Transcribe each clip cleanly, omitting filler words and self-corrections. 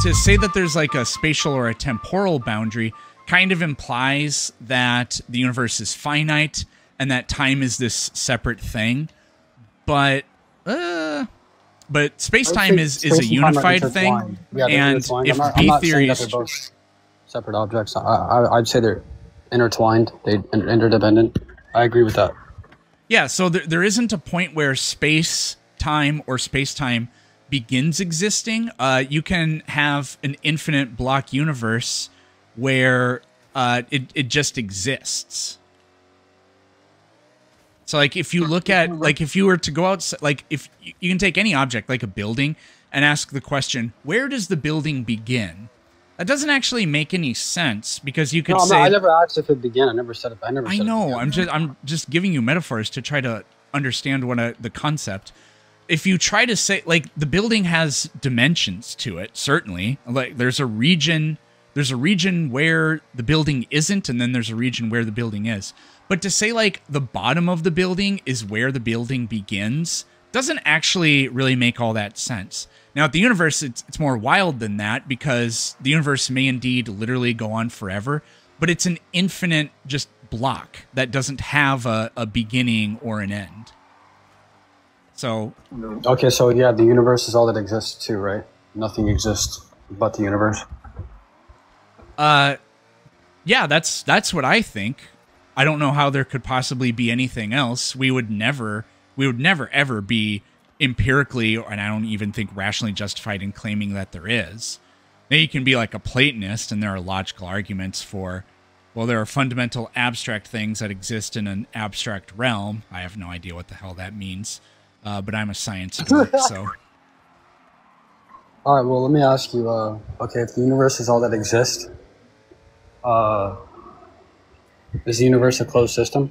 to say that there's like a spatial or a temporal boundary kind of implies that the universe is finite and that time is this separate thing. But space-time is a unified thing. Yeah, and if I'm B not theory saying that is they're both separate objects. I'd say they're intertwined, interdependent. I agree with that. Yeah, so there isn't a point where space-time or space-time begins existing. You can have an infinite block universe where it just exists. So, like, if you look at, like, if you were to go out, like, if you can take any object, like a building, and ask the question, where does the building begin? That doesn't actually make any sense, because you could say... I never asked if it began. I never said it. I know. I'm just giving you metaphors to try to understand what the concept. If you try to say, like, the building has dimensions to it, certainly. Like, there's a region where the building isn't, and then there's a region where the building is. But to say, like, the bottom of the building is where the building begins doesn't actually really make all that sense. Now, at the universe, it's more wild than that, because the universe may indeed literally go on forever, but it's an infinite just block that doesn't have a beginning or an end. So... Okay, so yeah, the universe is all that exists too, right? Nothing exists but the universe. Yeah, that's what I think. I don't know how there could possibly be anything else. We would never ever be empirically, and I don't even think rationally justified in claiming that there is. Now, you can be like a Platonist, and there are logical arguments for, well, there are fundamental abstract things that exist in an abstract realm. I have no idea what the hell that means, but I'm a science dork, so... All right, well, let me ask you, okay, if the universe is all that exists, is the universe a closed system?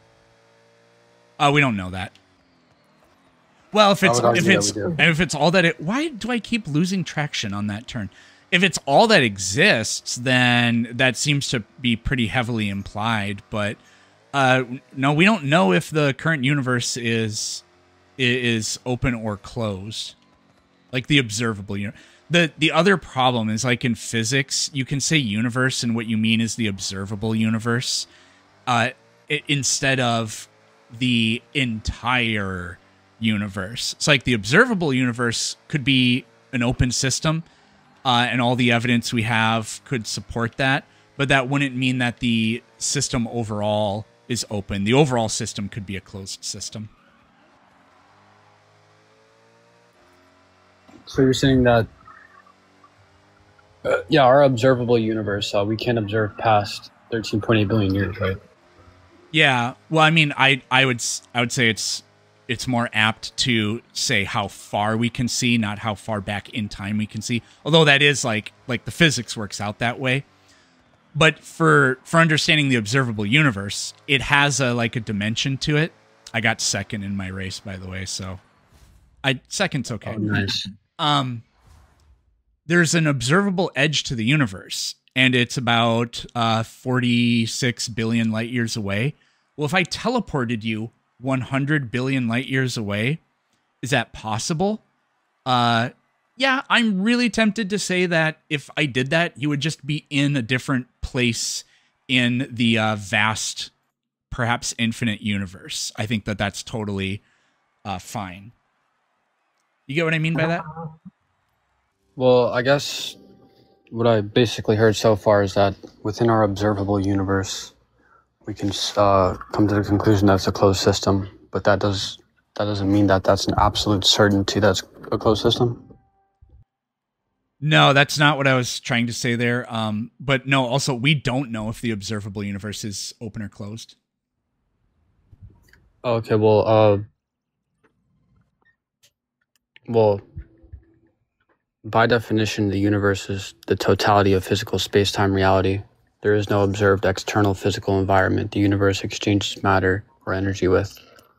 We don't know that. Well, if it's all that why do I keep losing traction on that turn? If it's all that exists, then that seems to be pretty heavily implied. But no, we don't know if the current universe is open or closed, like the observable universe. The other problem is, like, in physics, you can say universe and what you mean is the observable universe, instead of the entire universe. It's like the observable universe could be an open system, and all the evidence we have could support that, but that wouldn't mean that the system overall is open. The overall system could be a closed system. So you're saying that yeah, our observable universe, we can't observe past 13.8 billion years, right? Yeah. Well, I mean, I would say it's more apt to say how far we can see, not how far back in time we can see. Although that is like the physics works out that way. But for understanding the observable universe, it has a dimension to it. I got second in my race, by the way, so second's okay. Oh, nice. There's an observable edge to the universe, and it's about 46 billion light years away. Well, if I teleported you 100 billion light years away, is that possible? Yeah, I'm really tempted to say that if I did that, you would just be in a different place in the vast, perhaps infinite universe. I think that that's totally fine. You get what I mean by that? Well, I guess what I basically heard so far is that within our observable universe, we can come to the conclusion that it's a closed system, but that doesn't mean that that's an absolute certainty that's a closed system. No, that's not what I was trying to say there. But no, also, we don't know if the observable universe is open or closed. Okay, well, by definition, the universe is the totality of physical space-time reality. There is no observed external physical environment the universe exchanges matter or energy with.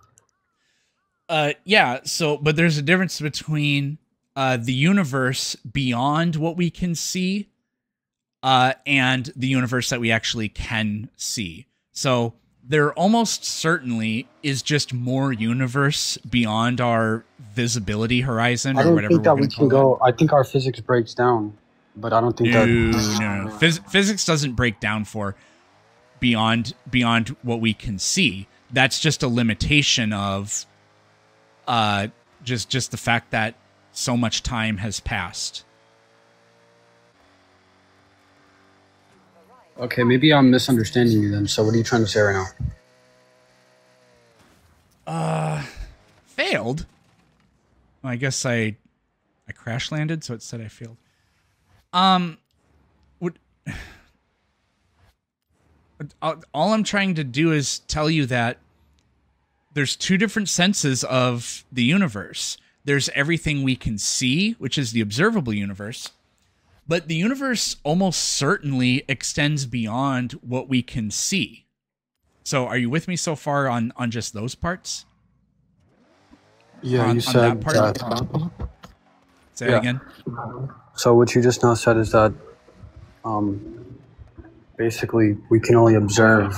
Yeah, but there's a difference between the universe beyond what we can see and the universe that we actually can see. So there almost certainly is just more universe beyond our visibility horizon, or whatever we're going to call it. I think our physics breaks down But I don't think no. Physics doesn't break down for beyond what we can see. That's just a limitation of just the fact that so much time has passed. Okay, maybe I'm misunderstanding you then. So what are you trying to say right now? Failed. Well, I guess I crash landed, so it said I failed. All I'm trying to do is tell you that there's two different senses of the universe. There's everything we can see, which is the observable universe, but the universe almost certainly extends beyond what we can see. So are you with me so far on just those parts? Yeah, you said that. Say it again. So what you just now said is that basically we can only observe.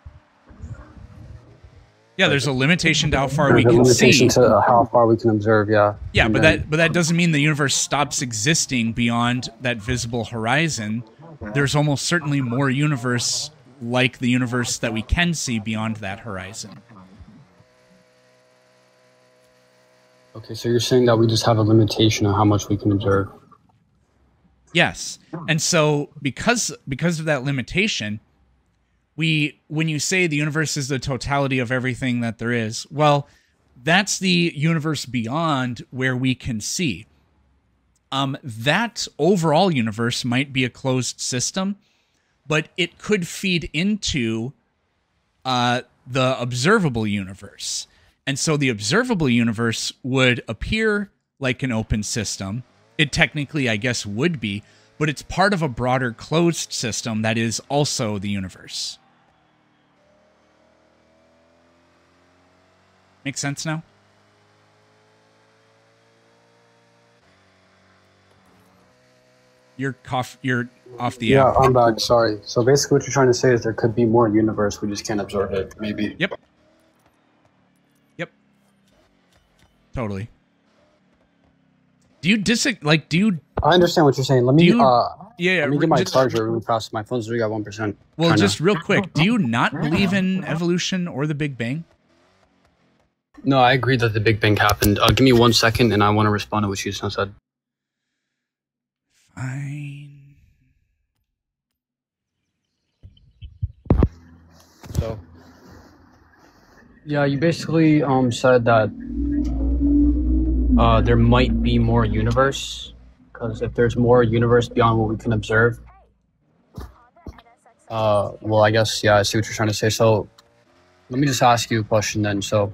Yeah, there's a limitation to how far we can see. To how far we can observe, yeah. Yeah, but that doesn't mean the universe stops existing beyond that visible horizon. There's almost certainly more universe like the universe that we can see beyond that horizon. Okay, so you're saying that we just have a limitation on how much we can observe. Yes. And so because of that limitation, when you say the universe is the totality of everything that there is, well, that's the universe beyond where we can see. That overall universe might be a closed system, but it could feed into the observable universe. And so the observable universe would appear like an open system. It technically, I guess, would be, but it's part of a broader closed system that is also the universe. Make sense now? You're off the app. Yeah, I'm back. Sorry. So basically what you're trying to say is there could be more universe. We just can't observe it. Maybe. Yep. Totally. Do you I understand what you're saying. Let me let me get my charger really fast. My phone's already got 1%. Well, just real quick, do you not believe in evolution or the Big Bang? No, I agree that the Big Bang happened. Give me 1 second, and I want to respond to what you just said. Fine. So, yeah, you basically said that there might be more universe, because if there's more universe beyond what we can observe, well, I guess, yeah, I see what you're trying to say. So, let me just ask you a question then. So,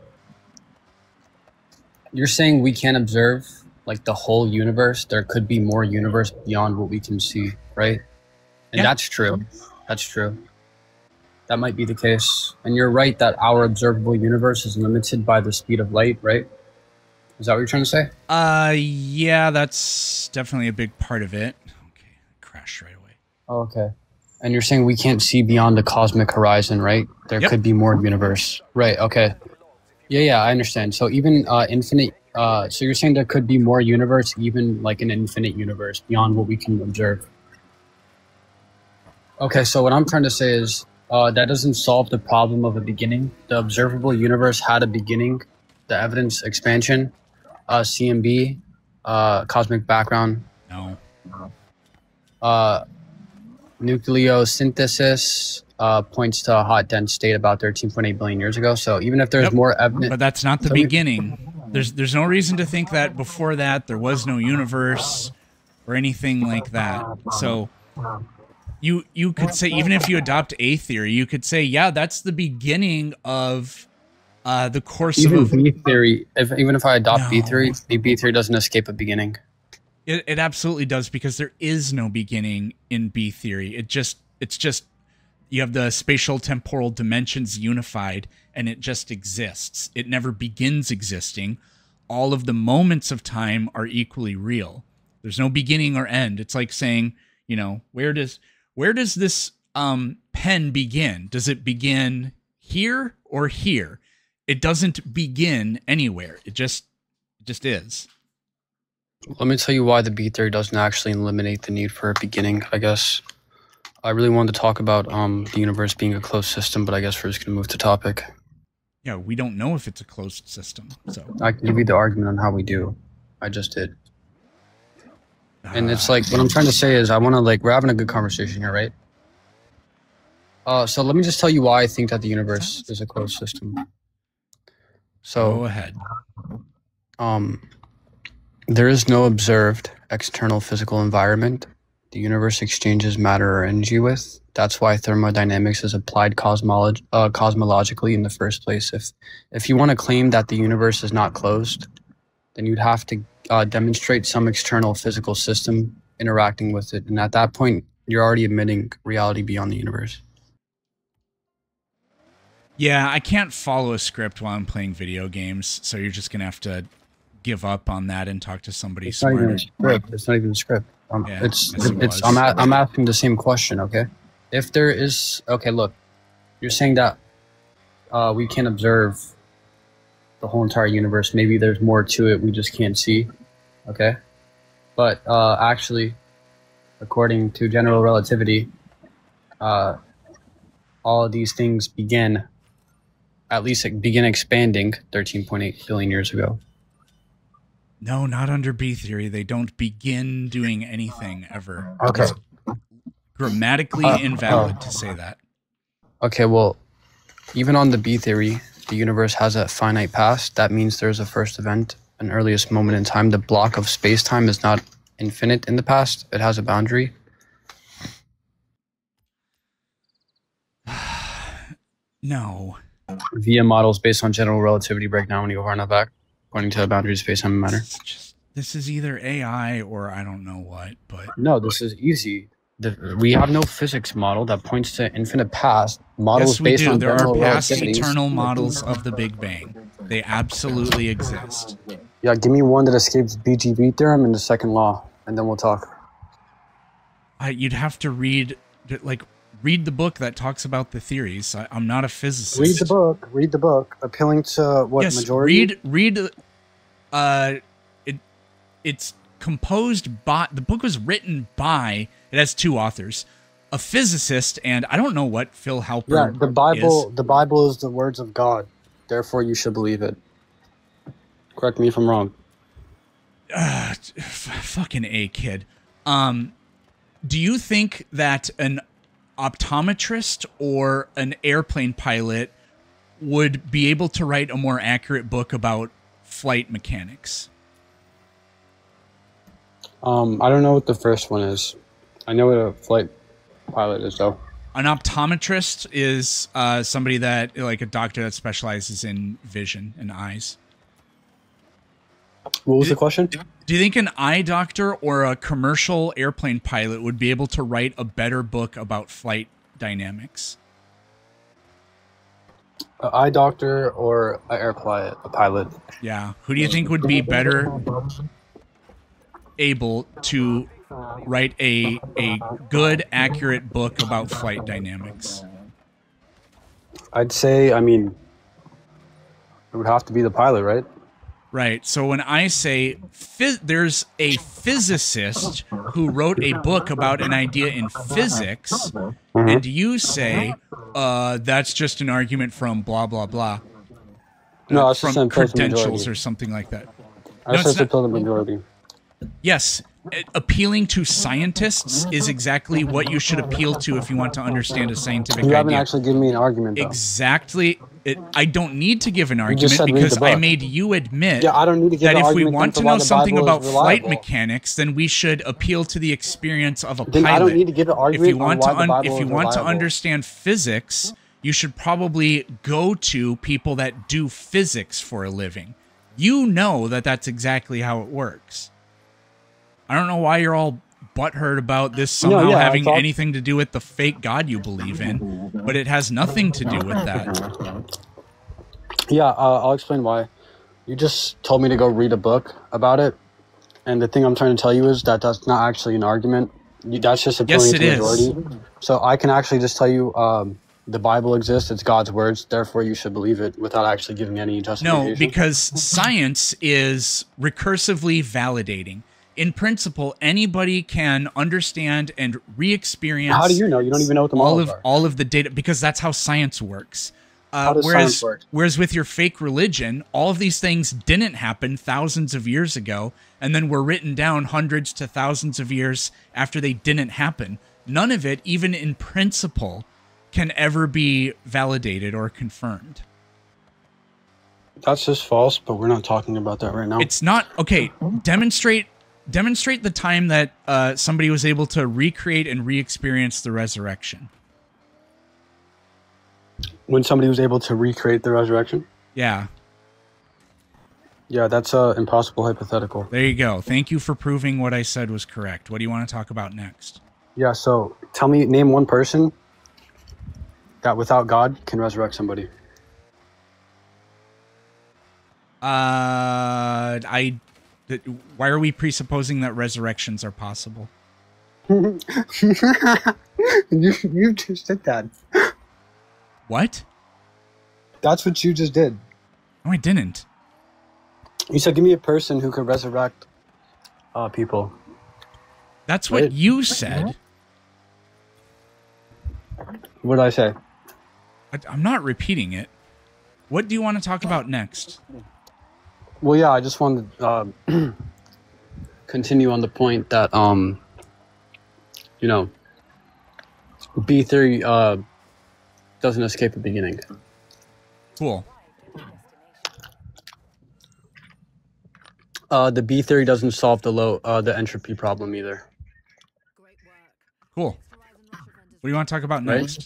you're saying we can't observe like the whole universe. There could be more universe beyond what we can see, right? And yeah, that's true. That's true. That might be the case. And you're right that our observable universe is limited by the speed of light, right? Is that what you're trying to say? Yeah, that's definitely a big part of it. Okay, crashed right away. Oh, okay. And you're saying we can't see beyond the cosmic horizon, right? There could be more universe. Right, okay. Yeah, I understand. So even infinite, so you're saying there could be more universe, even like an infinite universe beyond what we can observe. Okay, so what I'm trying to say is that doesn't solve the problem of a beginning. The observable universe had a beginning, the evidence expansion, CMB, cosmic background. No. Nucleosynthesis points to a hot dense state about 13.8 billion years ago. So even if there's more evidence, but that's not the beginning. There's no reason to think that before that there was no universe or anything like that. So you could say, even if you adopt A theory, you could say, yeah, that's the beginning of the course of B theory. Even if I adopt B theory doesn't escape a beginning. It absolutely does, because there is no beginning in B theory. It's just you have the spatial temporal dimensions unified, and it just exists. It never begins existing. All of the moments of time are equally real. There's no beginning or end. It's like saying, you know, where does this pen begin? Does it begin here or here? It doesn't begin anywhere. It just is. Let me tell you why the B theory doesn't actually eliminate the need for a beginning, I guess. I really wanted to talk about the universe being a closed system, but I guess we're just going to move to topic. Yeah, we don't know if it's a closed system, so... I can give you the argument on how we do. I just did. And it's like, what I'm trying to say is I want to, like, we're having a good conversation here, right? So let me just tell you why I think that the universe is a closed system. So... Go ahead. There is no observed external physical environment the universe exchanges matter or energy with. That's why thermodynamics is applied cosmologically in the first place. If you want to claim that the universe is not closed, then you'd have to demonstrate some external physical system interacting with it. And at that point, you're already admitting reality beyond the universe. Yeah, I can't follow a script while I'm playing video games, so you're just going to have to give up on that and talk to somebody smarter. It's not even a script. Yeah, I'm asking the same question, okay? If there is... Okay, look. You're saying that we can't observe the whole entire universe. Maybe there's more to it we just can't see, okay? But actually, according to general relativity, all of these things begin expanding 13.8 billion years ago. No, not under B theory. They don't begin doing anything ever. Okay. It's grammatically invalid to say that. Okay, well, even on the B theory, the universe has a finite past. That means there's a first event, an earliest moment in time. The block of space-time is not infinite in the past. It has a boundary. No. Via models based on general relativity break down when you go far enough back, according to the boundaries of space-time and matter. This is either AI or I don't know what, but... No, this is easy. We have no physics model that points to infinite past. Models based on general relativity. There are past eternal models of the Big Bang. They absolutely exist. Yeah, give me one that escapes BGB theorem and the second law, and then we'll talk. You'd have to read the book that talks about the theories. I'm not a physicist. Read the book. Read the book. Appealing to what majority? Read. It's composed by. The book was written by. It has two authors, a physicist and I don't know what Phil Halpern. Yeah, the Bible. The Bible is the words of God. Therefore, you should believe it. Correct me if I'm wrong. Fucking A, kid. Do you think that an optometrist or an airplane pilot would be able to write a more accurate book about flight mechanics? I don't know what the first one is. I know what a flight pilot is, though. An optometrist is somebody that, like a doctor that specializes in vision and eyes. What was the question? Do you think an eye doctor or a commercial airplane pilot would be able to write a better book about flight dynamics? An eye doctor or a pilot? Yeah. Who do you think would be better able to write a good, accurate book about flight dynamics? I'd say, it would have to be the pilot, right? Right. So when I say there's a physicist who wrote a book about an idea in physics, and you say that's just an argument from blah, blah, blah. No, it's from credentials or something like that. I said to the majority. Yes. Appealing to scientists is exactly what you should appeal to if you want to understand a scientific idea. You haven't actually given me an argument, though. Exactly. I don't need to give an argument because I made you admit I don't need to give that an if we argument want to know something about flight mechanics, then we should appeal to the experience of a pilot. I don't need to give an argument if you want on why the Bible if you is want to reliable. understand physics, you should probably go to people that do physics for a living. You know that that's exactly how it works. I don't know why you're all butthurt about this somehow having anything to do with the fake God you believe in, but it has nothing to do with that. Yeah, I'll explain why. You just told me to go read a book about it, and the thing I'm trying to tell you is that that's not actually an argument. That's just appealing to the majority. So I can actually just tell you the Bible exists, it's God's words, therefore you should believe it without actually giving any justification. No, because science is recursively validating. in principle, anybody can understand and re-experience. How do you know? You don't even know what the models are. All of the data, because that's how science works. How does science work? Whereas with your fake religion, all of these things didn't happen thousands of years ago, and then were written down hundreds to thousands of years after they didn't happen. None of it, even in principle, can ever be validated or confirmed. That's just false, but we're not talking about that right now. It's not. Okay, demonstrate the time that somebody was able to recreate and re-experience the resurrection. When somebody was able to recreate the resurrection? Yeah. Yeah, that's an impossible hypothetical. There you go. Thank you for proving what I said was correct. What do you want to talk about next? Yeah, so name one person that without God can resurrect somebody. Why are we presupposing that resurrections are possible? You just did that. What? That's what you just did. No, I didn't. You said, give me a person who could resurrect people. That's what you said. What did I say? I'm not repeating it. What do you want to talk about next? Well, yeah, I just wanted to continue on the point that, you know, B theory doesn't escape the beginning. Cool. The B theory doesn't solve the entropy problem either. Cool. What do you want to talk about next?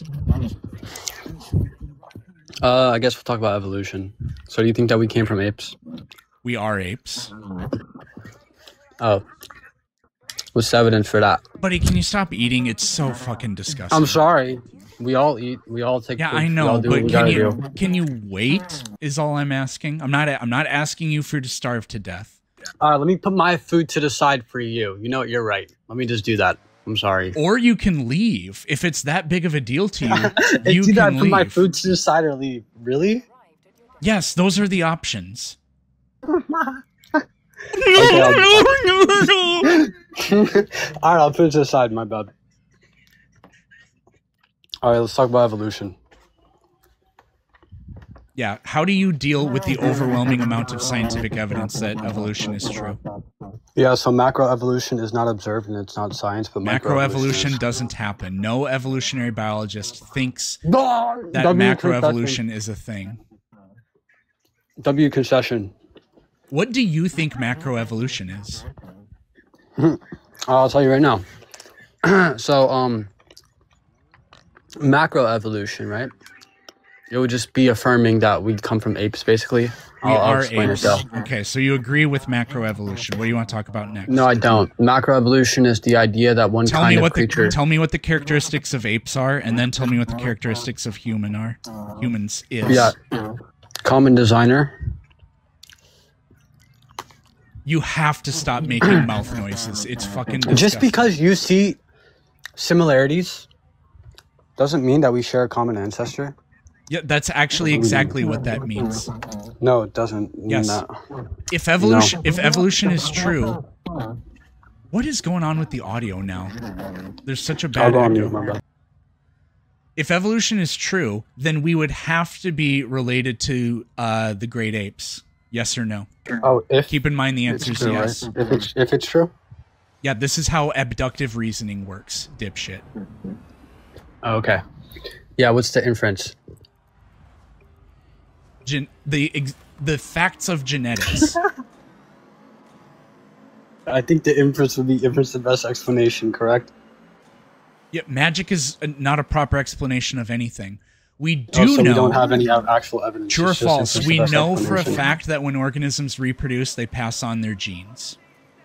I guess we'll talk about evolution. So do you think that we came from apes? We are apes. Oh. What's the evidence for that? Buddy, can you stop eating? It's so fucking disgusting. I'm sorry. We all eat. We all take. Yeah, food. I know, but can you wait? Is all I'm asking. I'm not asking you to starve to death. All right, let me put my food to the side for you. You know what? You're right. Let me just do that. I'm sorry. Or you can leave if it's that big of a deal to you. You can can leave. Put my food to the side or leave. Really? Yes, those are the options. All right, I'll put it to the side. My bad. All right, let's talk about evolution. Yeah, how do you deal with the overwhelming amount of scientific evidence that evolution is true? Yeah, so macroevolution is not observed and it's not science, but macroevolution doesn't happen. No evolutionary biologist thinks that macroevolution is a thing. W concession. What do you think macroevolution is? I'll tell you right now. So, macroevolution, right? It would just be affirming that we come from apes, basically. I'll explain apes. Okay, so you agree with macroevolution. What do you want to talk about next? No, I don't. Macroevolution is the idea that kind of creature... Tell me what the characteristics of apes are, and then tell me what the characteristics of humans is. Yeah. Common designer. You have to stop making mouth noises. It's fucking disgusting. Just because you see similarities doesn't mean that we share a common ancestor. Yeah, that's actually exactly what that means. No, it doesn't mean yes. that. If evolution is true, what is going on with the audio now? There's such a bad echo. If evolution is true, then we would have to be related to the great apes. Yes or no? Oh, keep in mind the answer is yes. Right? If it's true? Yeah, this is how abductive reasoning works, dipshit. Okay. Yeah, what's the inference? The facts of genetics. I think the inference would be inference the best explanation, correct? Yeah, magic is not a proper explanation of anything. We do know. We don't have any actual evidence. True or false? We know for a fact that when organisms reproduce, they pass on their genes.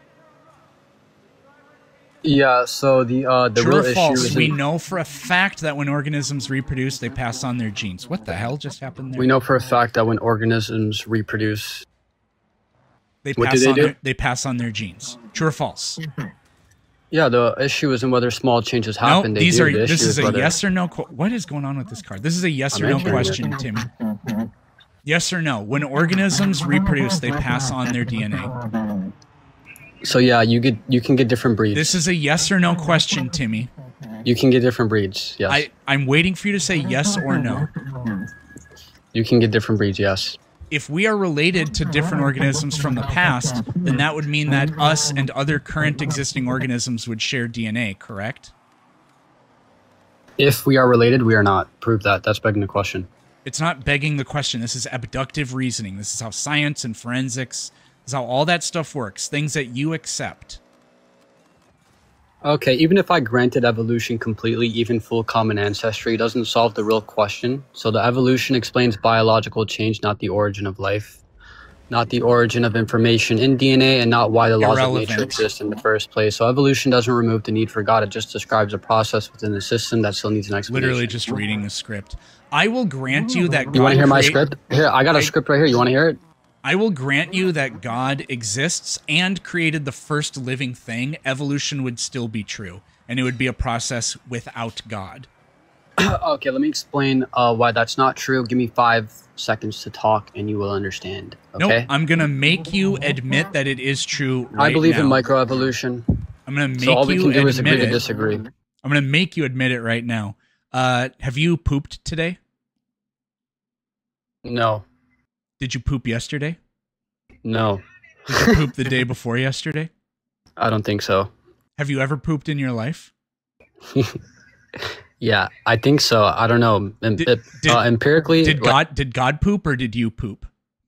Yeah, so the True real or false? issue is We know for a fact that when organisms reproduce, they pass on their genes. What the hell just happened there? We know for a fact that when organisms reproduce, they pass on their genes. True or false? Yeah, the issue isn't whether small changes happen. No, this is a yes or no. What is going on with this card? This is a yes or no question, Timmy. Yes or no? When organisms reproduce, they pass on their DNA. So yeah, you can get different breeds. This is a yes or no question, Timmy. You can get different breeds, yes. I'm waiting for you to say yes or no. You can get different breeds, yes. If we are related to different organisms from the past, then that would mean that us and other current existing organisms would share DNA, correct? If we are related, we are not. Prove that. That's begging the question. It's not begging the question. This is abductive reasoning. This is how science and forensics, this is how all that stuff works. Things that you accept. Okay, even if I granted evolution completely, even full common ancestry, doesn't solve the real question. So the evolution explains biological change, not the origin of life, not the origin of information in DNA, and not why the laws of nature exist in the first place. So evolution doesn't remove the need for God. It just describes a process within the system that still needs an explanation. Literally just reading the script. I will grant you that God... You want to hear my script? Here, I got a script right here. You want to hear it? I will grant you that God exists and created the first living thing. Evolution would still be true, and it would be a process without God. Okay, let me explain why that's not true. Give me 5 seconds to talk, and you will understand. Okay? Nope, I'm going to make you admit that it is true right now. I believe in microevolution. I'm going to make so all we you can do admit is agree to it. disagree. I'm going to make you admit it right now. Have you pooped today? No. Did you poop yesterday? No. Did you poop the day before yesterday? I don't think so. Have you ever pooped in your life? Yeah, I think so. I don't know. Empirically, did God poop or did you poop?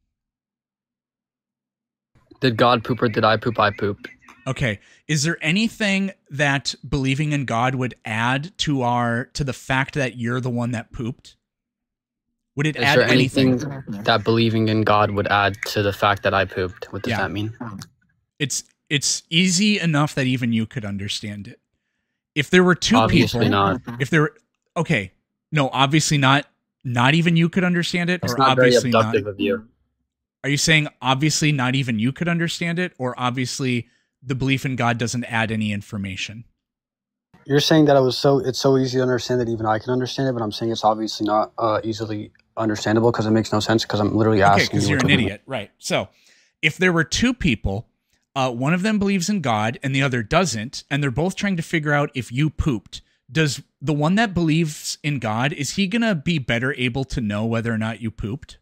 Did God poop or did I poop? I pooped. Okay. Is there anything that believing in God would add to the fact that you're the one that pooped? Would it add anything that believing in God would add to the fact that I pooped? What does that mean? It's easy enough that even you could understand it. If there were two obviously people, not. If there were, okay, no, obviously not. Not even you could understand it, it's or not obviously very abductive of you. Are you saying obviously not even you could understand it, or obviously the belief in God doesn't add any information? You're saying that it's so easy to understand that even I can understand it, but I'm saying it's obviously not easily understandable because it makes no sense because I'm literally asking you. Okay, because you're an idiot, right? So, if there were two people, one of them believes in God and the other doesn't, and they're both trying to figure out if you pooped, does the one that believes in God, is he gonna be better able to know whether or not you pooped?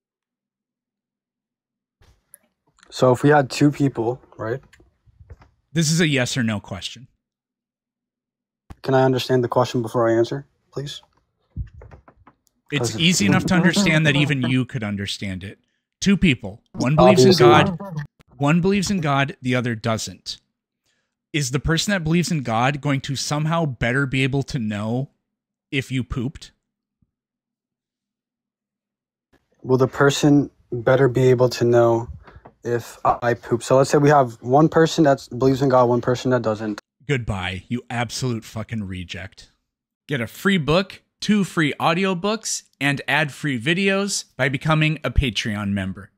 So if we had two people, right? This is a yes or no question. Can I understand the question before I answer, please? It's easy enough to understand that even you could understand it. Two people. One believes in God. One believes in God. The other doesn't. Is the person that believes in God going to somehow better be able to know if you pooped? Will the person better be able to know if I poop? So let's say we have one person that believes in God, one person that doesn't. Goodbye, you absolute fucking reject. Get a free book, 2 free audiobooks, and ad-free videos by becoming a Patreon member.